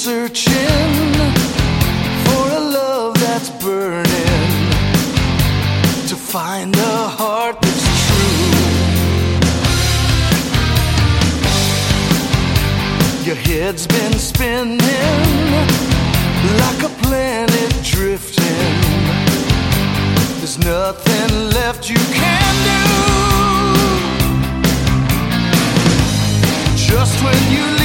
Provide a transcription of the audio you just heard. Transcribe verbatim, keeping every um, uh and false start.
searching for a love that's burning, to find a heart that's true. Your head's been spinning like a planet drifting. There's nothing left you can do. Just when you leave